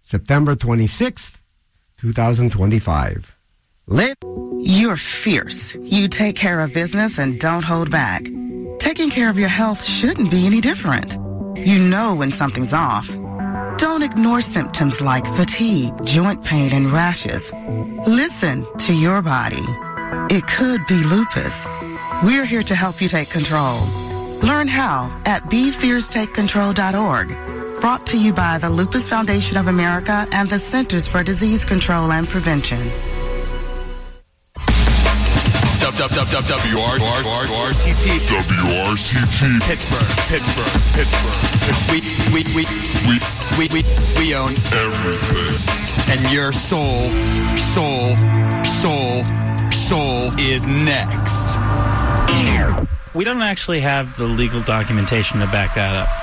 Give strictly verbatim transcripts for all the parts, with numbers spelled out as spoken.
September twenty-sixth, twenty twenty-five. Lit. You're fierce. You take care of business and don't hold back. Taking care of your health shouldn't be any different. You know when something's off. Don't ignore symptoms like fatigue, joint pain, and rashes. Listen to your body. It could be lupus. We're here to help you take control. Learn how at be fierce take control dot org. Brought to you by the Lupus Foundation of America and the Centers for Disease Control and Prevention. W R C T W R C T Pittsburgh, Pittsburgh, Pittsburgh. We we we we we we we own everything. And your soul, soul, soul, soul is next. We don't actually have the legal documentation to back that up.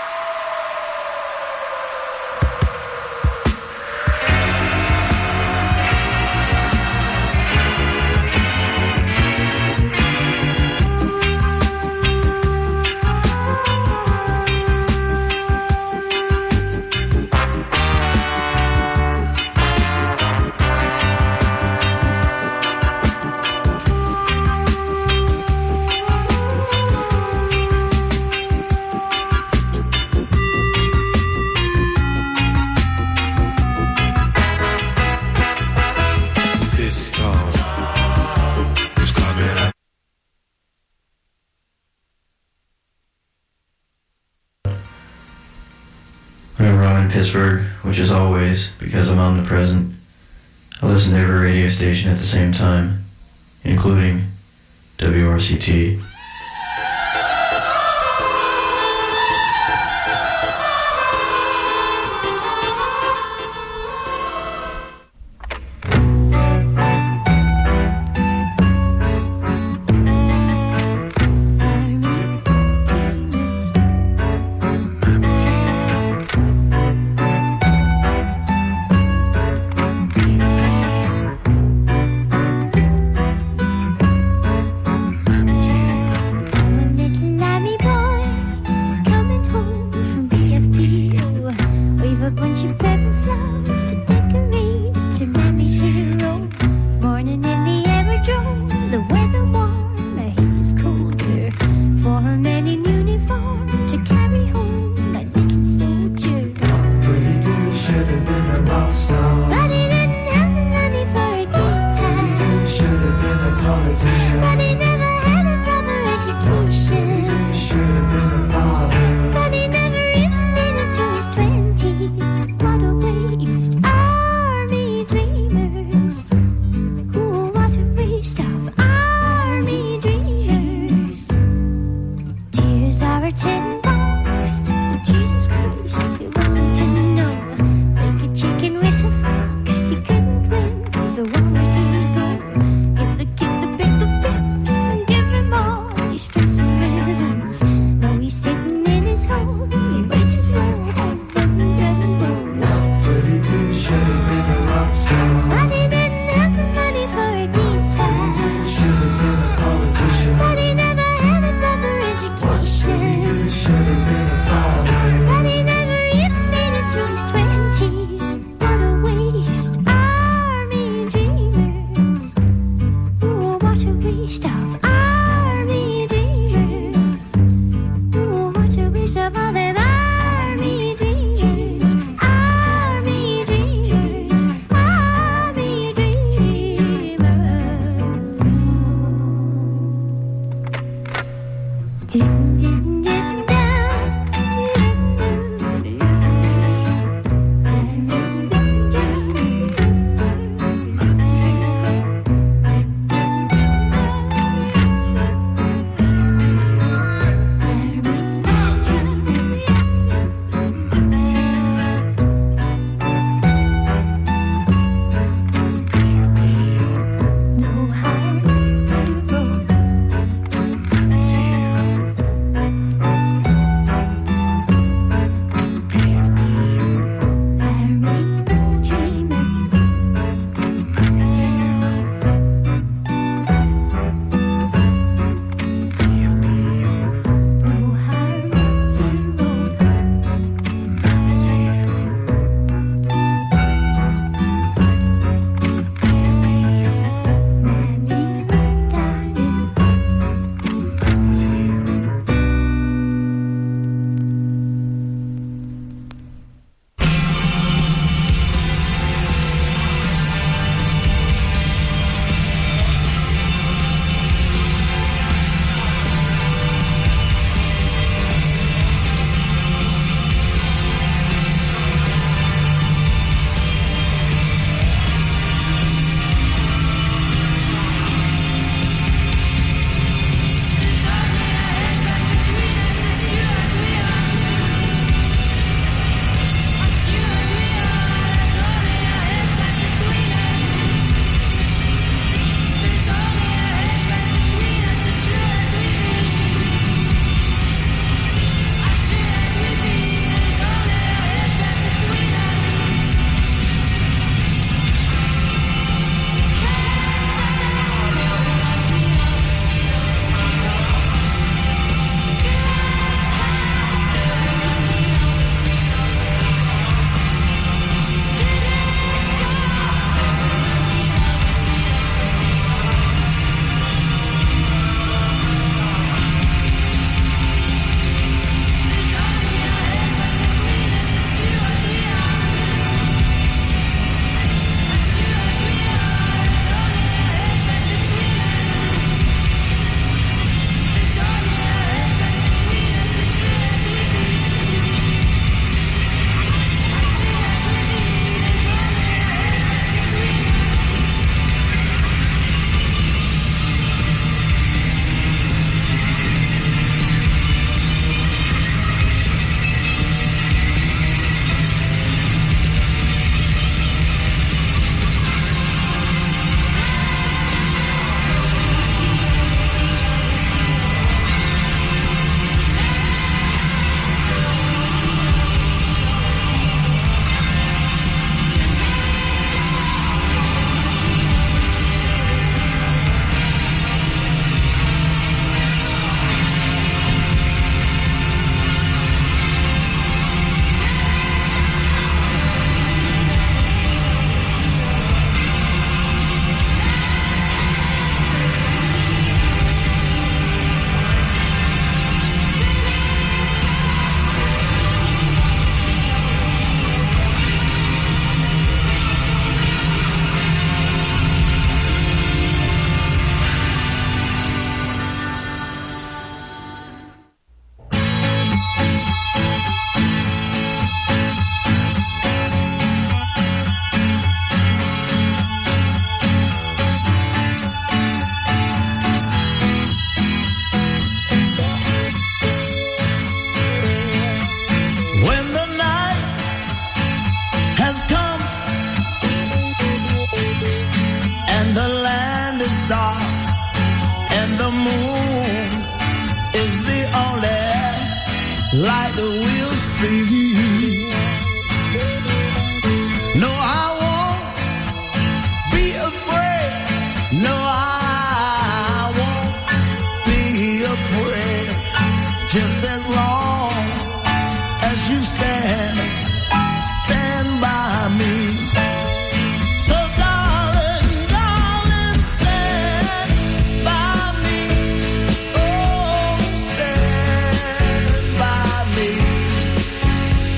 Pittsburgh, which is always, because I'm omnipresent, I listen to every radio station at the same time, including W R C T. The one where to go. Get the, get the, pick the, pick. like we'll see. No, I won't be afraid. No, I won't be afraid. Just as long as you stand, stand by me. So darling, darling, stand by me. Oh, stand by me.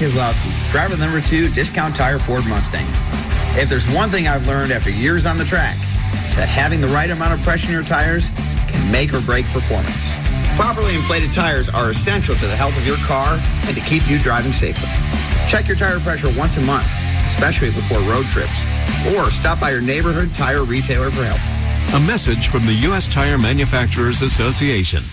Keselowski, driver number two, Discount Tire Ford Mustang. If there's one thing I've learned after years on the track, it's that having the right amount of pressure in your tires can make or break performance. Properly inflated tires are essential to the health of your car and to keep you driving safely. Check your tire pressure once a month, especially before road trips, or stop by your neighborhood tire retailer for help. A message from the U S Tire Manufacturers Association.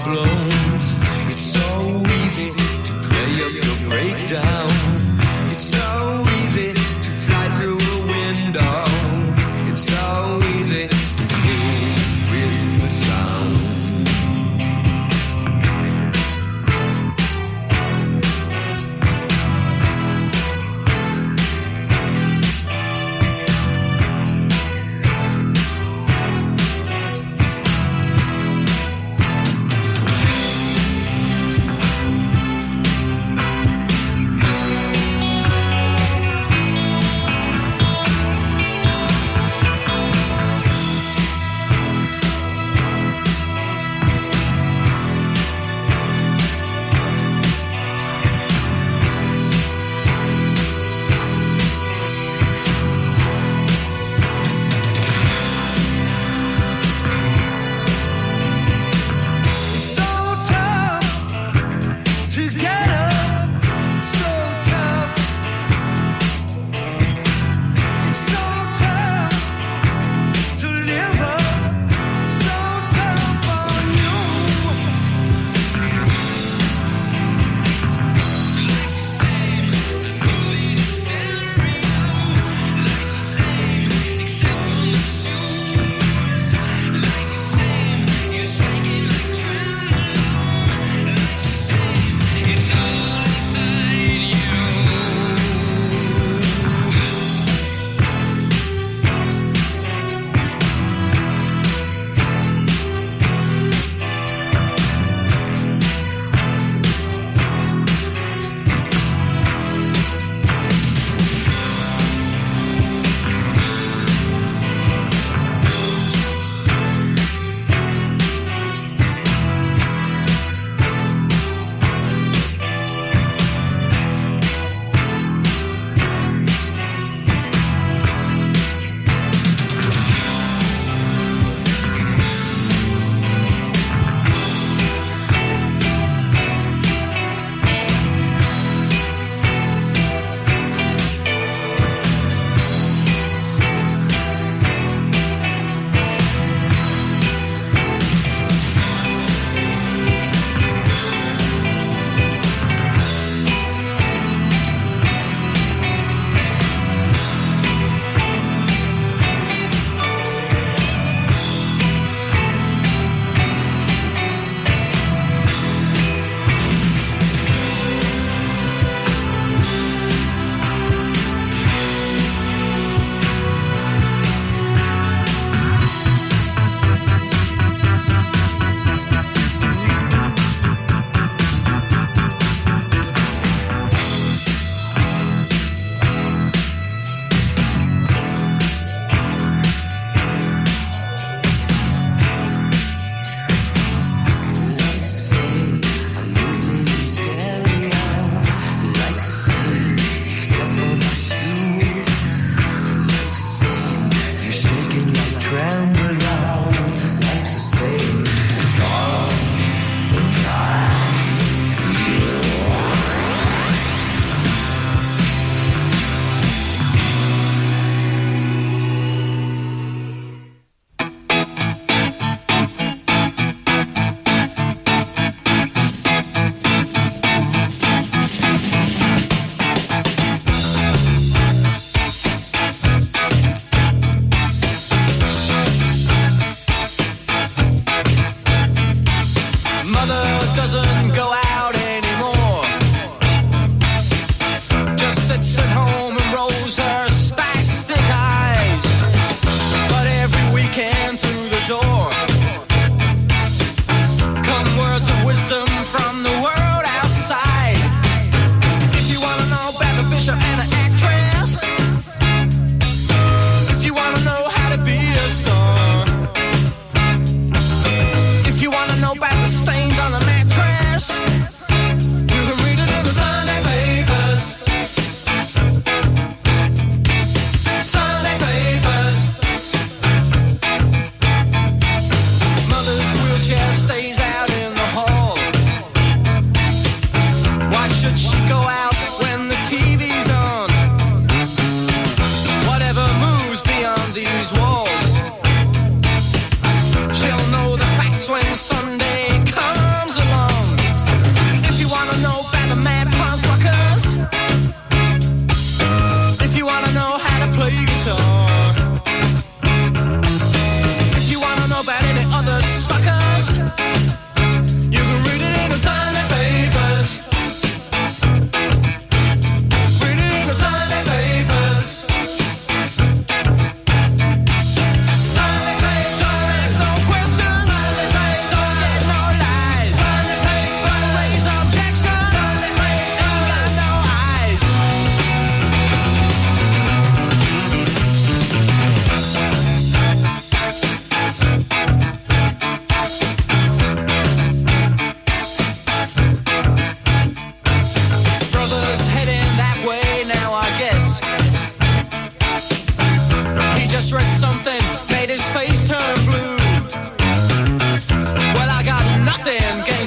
problems. It's so easy to play up your breakdown. It's so easy to fly through a window. It's so easy to move with the sound.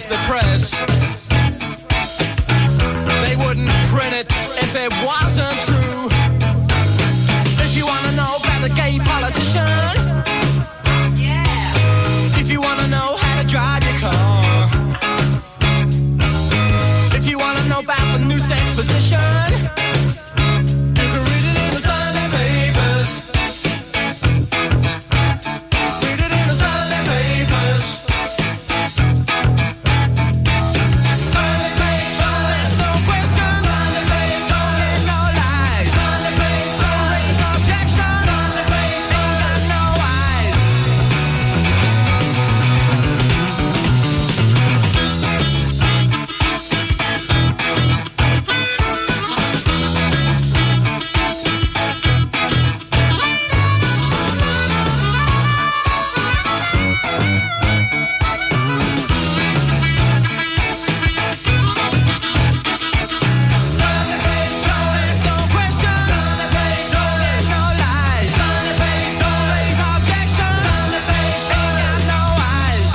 was the press. They wouldn't print it if it wasn't true. If you wanna know about the gay politician, yeah. If you wanna know how to drive your car, if you wanna know about the new sex position, you can read it in the Sunday papers. Read it in the Sunday papers. Sunday papers, no questions. Sunday papers, no lies. Sunday papers, raise objections. Sunday papers, ain't got no eyes. Sunday papers, no questions. Sunday papers, no lies. Sunday papers, raise objections. Sunday papers, ain't got no eyes.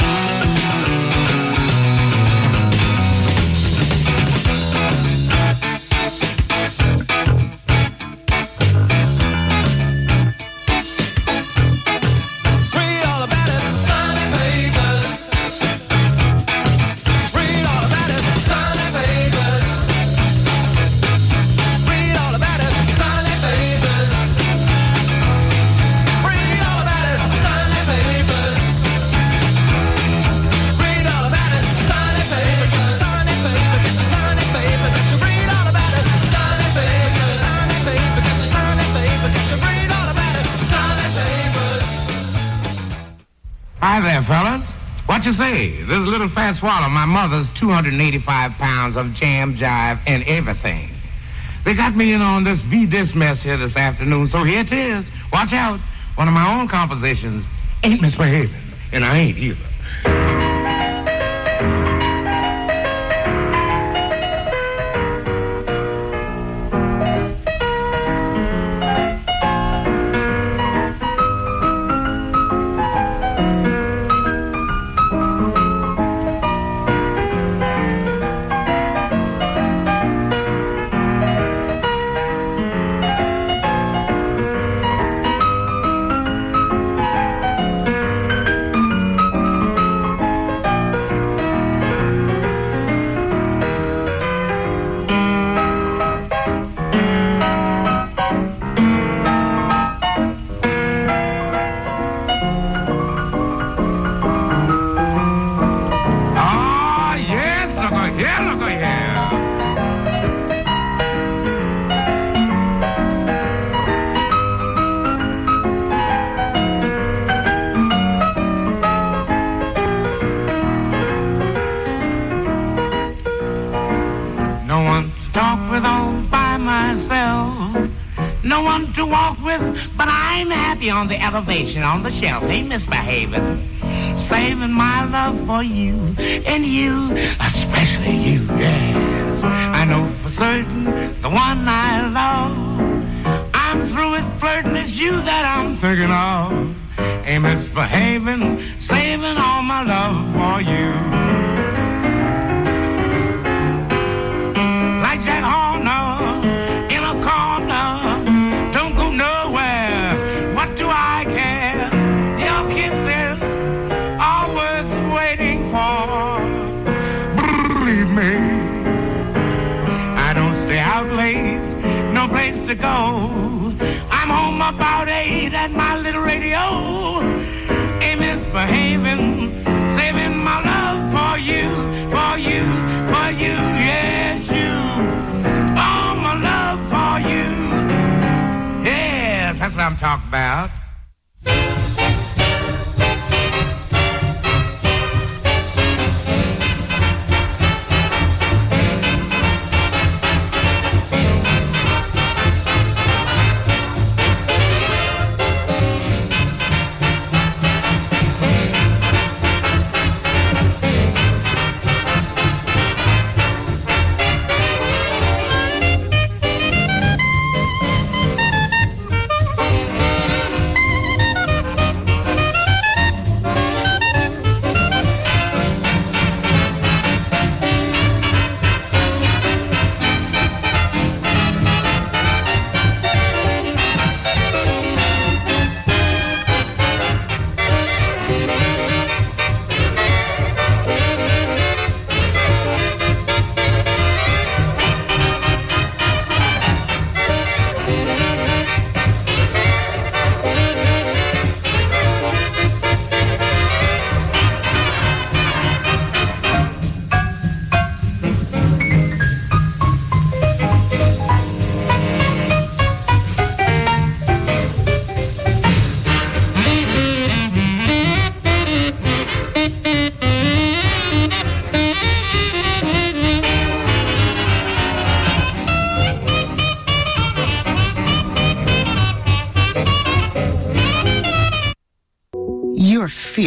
Read all about it, Sunday papers. Read all about it, Sunday papers. Read all about it, Sunday papers. Read all about it, Sunday papers. Read all about it, Sunday paper. Get your Sunday paper, get your Sunday paper. Get your read all about it, Sunday paper. Sunday paper, get your Sunday paper. Get your read all about it, Sunday papers. Hi there, fellas. What you say? This is a little fat swallow, my mother's two hundred eighty-five pounds of jam, jive, and everything. They got me in on this V-Dis mess here this afternoon, so here it is. Watch out. One of my own compositions ain't misbehaving, and I ain't either. Oh, yes, look here, look here. No one to talk with all by myself. No one to walk with, but I'm happy on the elevation on the shelf. Ain't misbehaving. Saving my love for you, and you, especially you, yes. I know for certain the one I love. I'm through with flirting, it's you that I'm thinking of. Ain't misbehaving, saving all my love for you. Like Jack Horner in a corner, don't go nowhere. What do I care? Your kisses are worth waiting for. Believe me, I don't stay out late, no place to go. I'm home about eight at my little radio. Ain't misbehaving, saving my love for you, for you, for you, yes, you. All my love for you. Yes, that's what I'm talking about.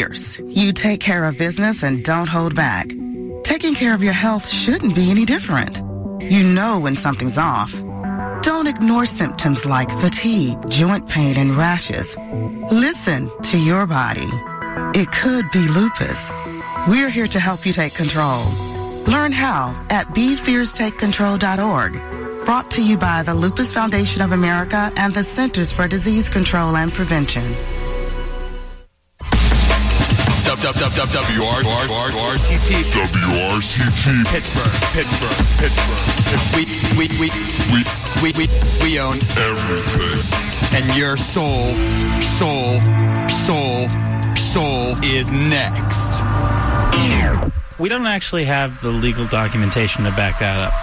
fierce. You take care of business and don't hold back. Taking care of your health shouldn't be any different. You know when something's off. Don't ignore symptoms like fatigue, joint pain, and rashes. Listen to your body. It could be lupus. We're here to help you take control. Learn how at be fierce take control dot org. Brought to you by the Lupus Foundation of America and the Centers for Disease Control and Prevention. W R C T W R C T Pittsburgh, Pittsburgh, Pittsburgh. We we we we we we we own everything. And your soul, soul, soul, soul is next. We don't actually have the legal documentation to back that up.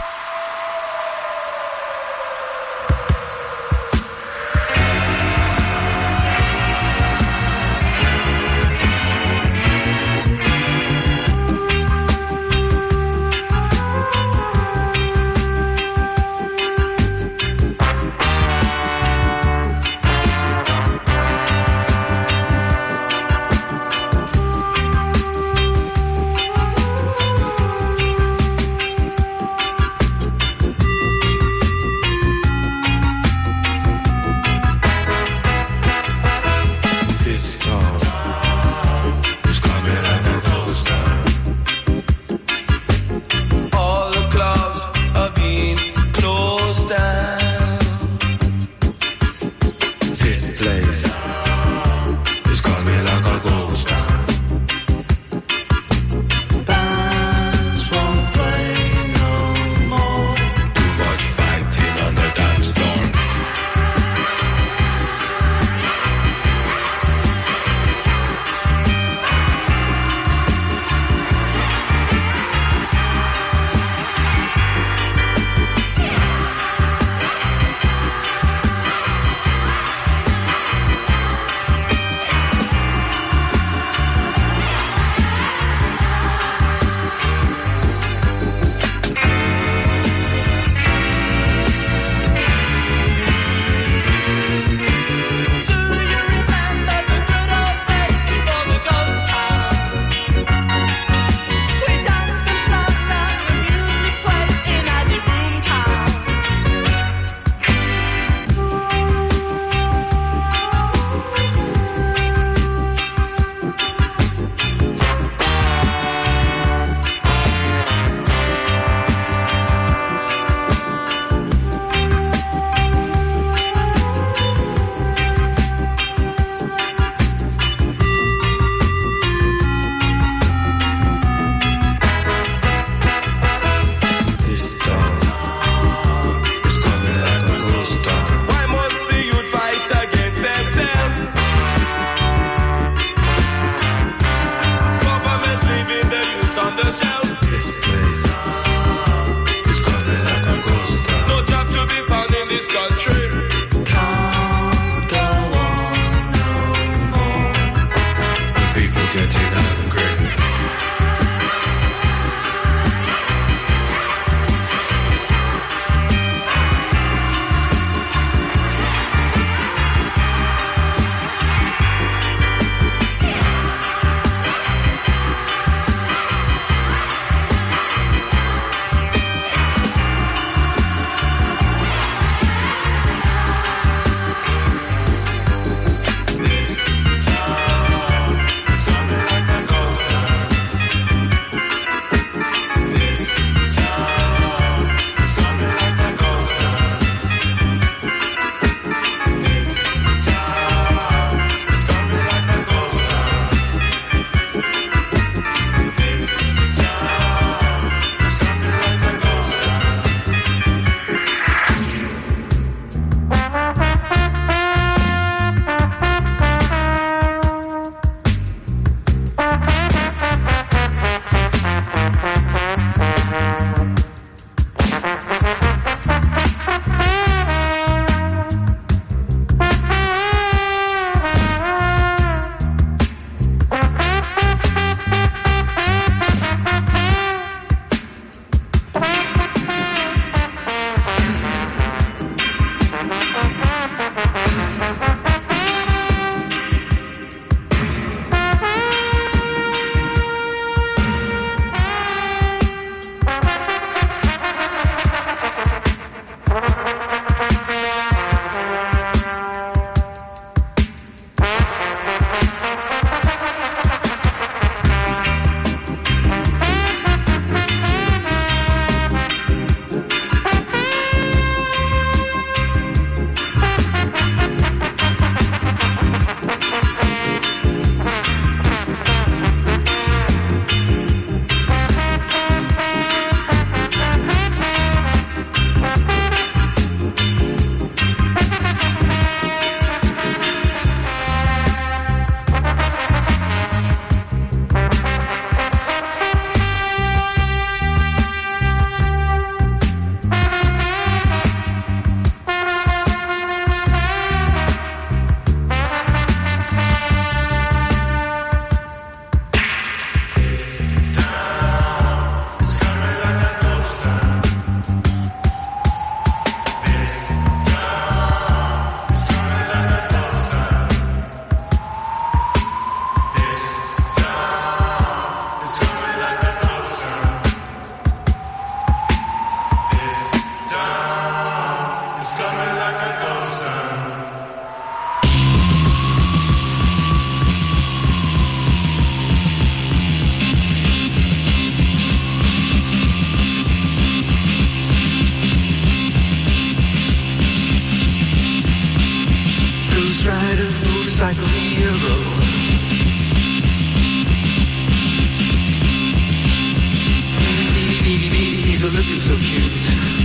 so cute.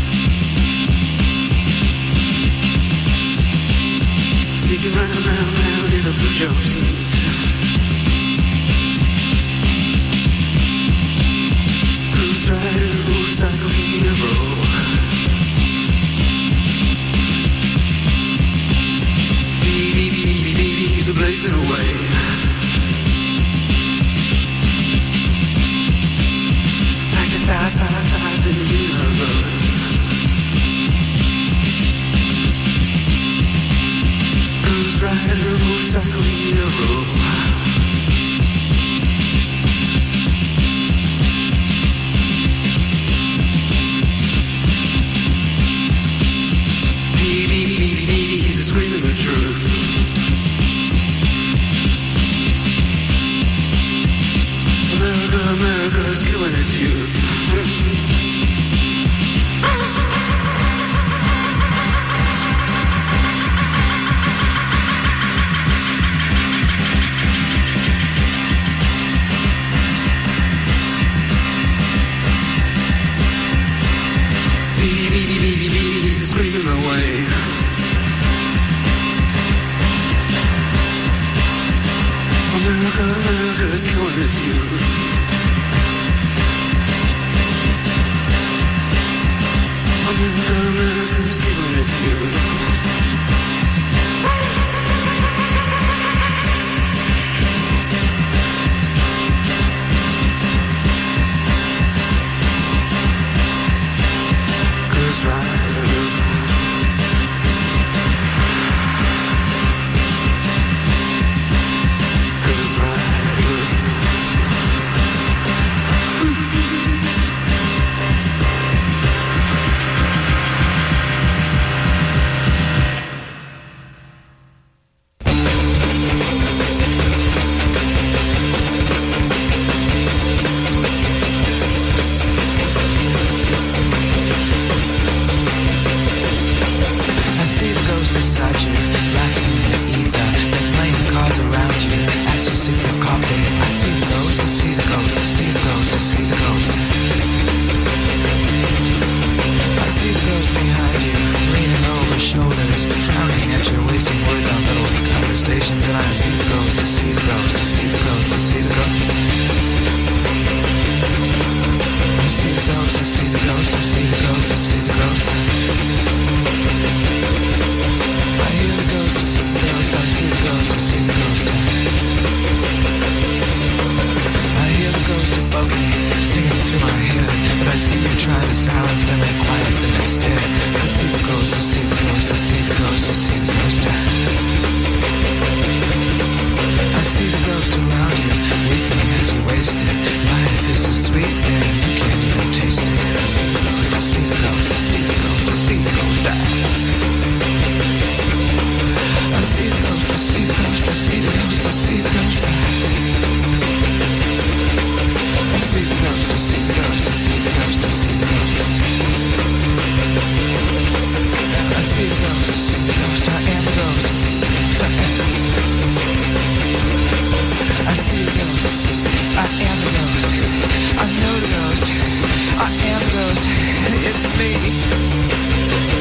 Sneaking round, round, round in a blue jumpsuit. Cruise rider, motorcycle hero. Baby, baby, babies are blazing away. Like the stars, stars, stars in the universe. Cruise rider, motorcycle hero. Baby, baby, babies are screaming the truth. America, America's killing its youth. Baby, baby, baby, babies are screaming away. America, America's killing its youth. America, America's killing its youth. Cruise rider. Cruise rider. I see the ghost beside you, laughing in the ether, then playing cards around you as you sip your coffee. I see the ghost, I see the ghost, I see the ghost, I see the ghost. I see the ghost behind you, leaning over shoulders, frowning at your wasting words on little conversations. And I see the ghost, I see the ghost, I see the ghost, I see the ghost. I see the ghost, I see the ghost, I see the ghost, I see the ghost. I hear the ghost, I see the ghost, I see the ghost, I see the ghost. I hear the ghost above me, singing through my head, but I see you try to silence them and quiet them instead. I see the ghost, I see the ghost, I see the ghost, I see the ghost. I see the ghost around you, weeping as you waste it. Life is so sweet and you can't even taste it. I see the ghost, I see the ghost, I see the ghost. I see the ghost, I see the ghost, I see the ghost, I see the ghost. I see the ghost, I see the ghost, I see the ghost, I see the ghost. I see the ghost, I see the ghost, I am the ghost. I see the ghost, I am the ghost. I know the ghost, I am the ghost. It's me.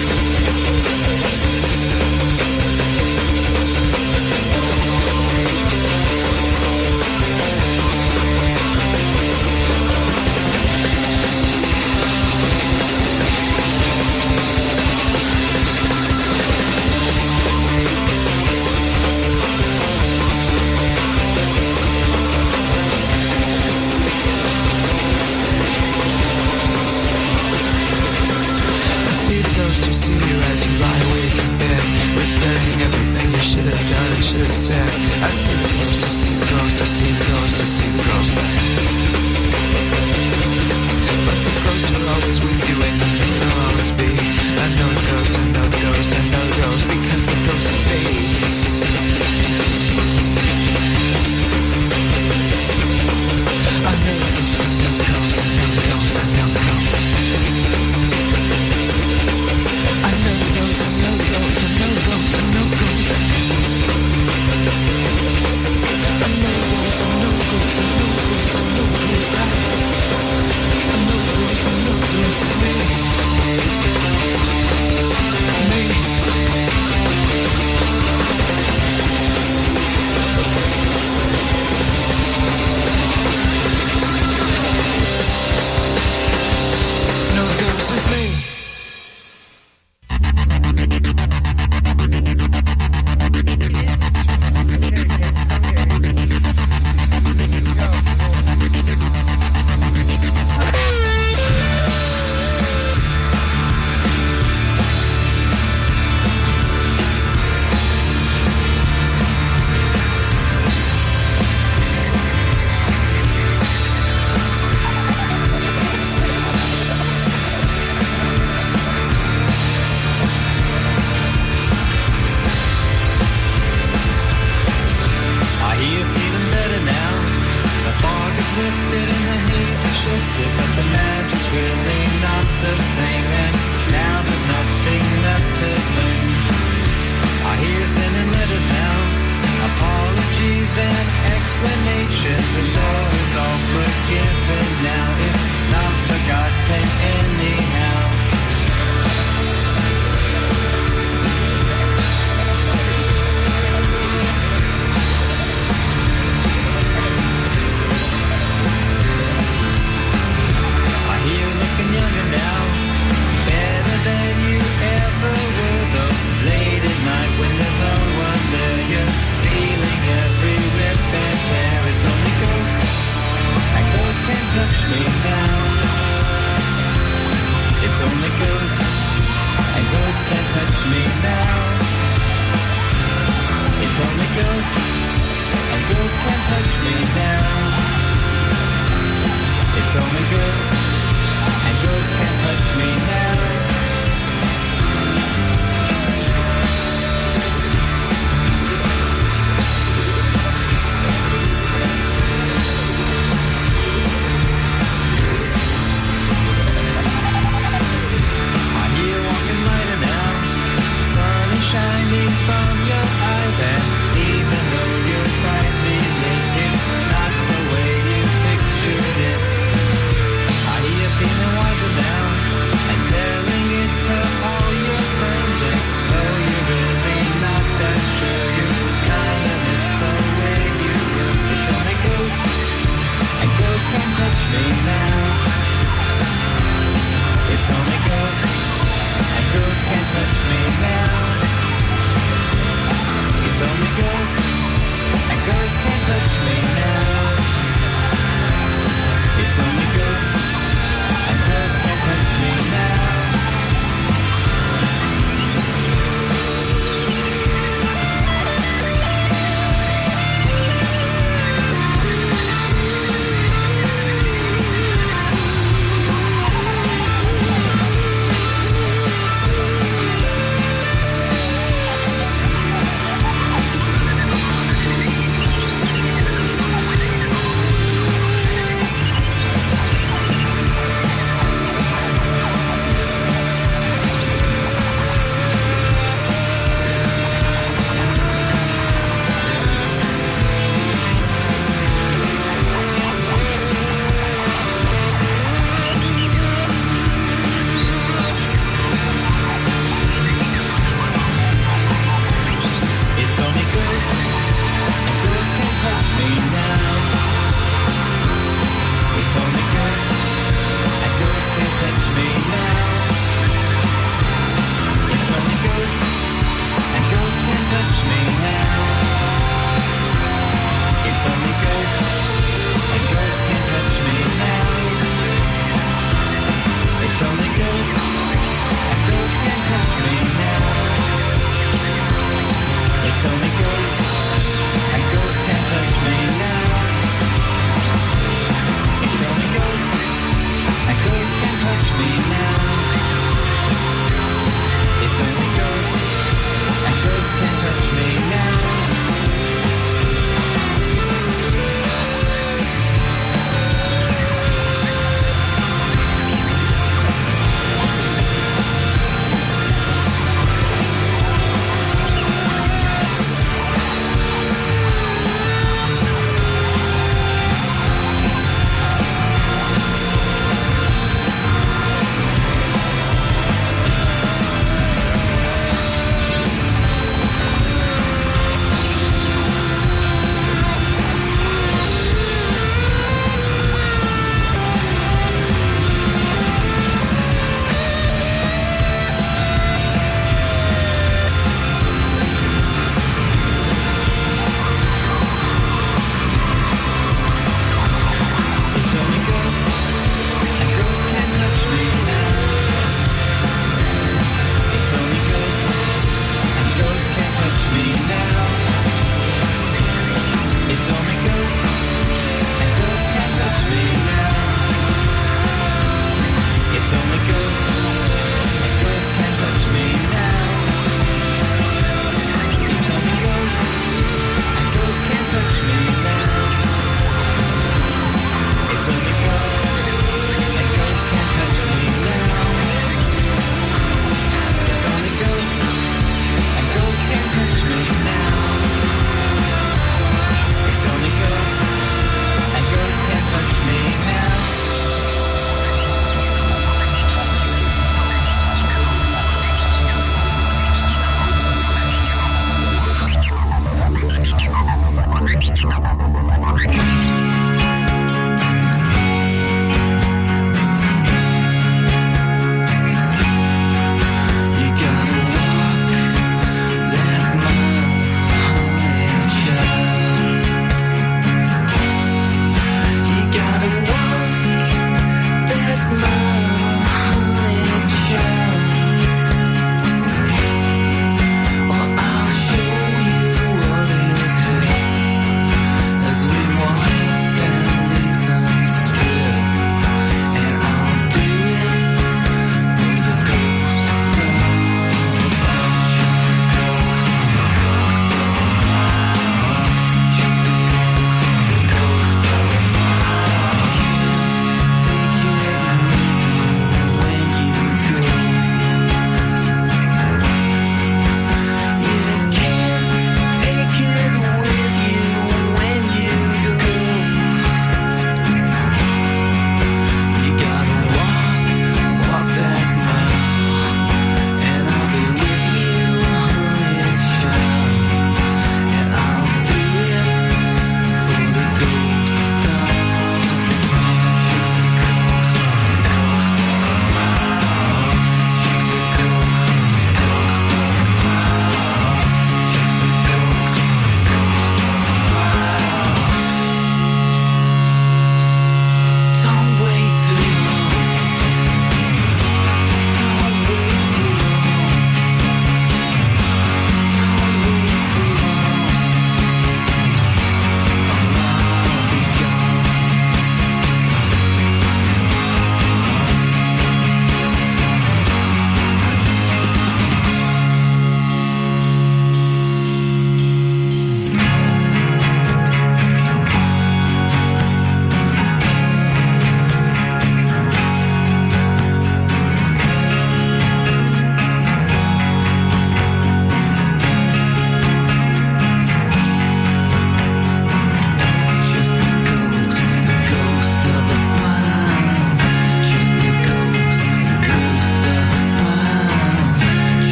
I know really not the same, and now there's nothing left to learn. I hear sending letters now, apologies and explanations, and though it's all forgiven now, it's not forgotten anyhow. I hear you looking younger now, better than you ever were, though late at night when there's no one there, you're feeling every rip and tear. It's only ghosts, and ghosts can't touch me now. It's only ghosts, and ghosts can't touch me now. It's only ghosts, and ghosts can't touch me now. It's only ghosts, and ghosts can't touch me now. Shining from your eyes, and even though you're slightly late, it's not the way you pictured it. I hear you feeling wiser now, and telling it to all your friends, and though you're really not that sure, you kinda miss the way you were. It's only ghosts, and ghosts can't touch me now. It's only ghosts, and ghosts can't touch me now. It's only ghosts, and ghosts can't touch me now. It's only ghosts, and ghosts can't touch me now.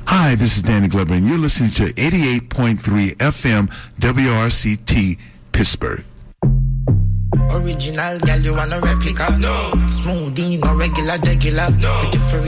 Hi, this is Danny Glover, and you're listening to eighty-eight point three F M W R C T Pittsburgh. Original, girl, you want a replica? No. Smoothie, no regular, regular. No.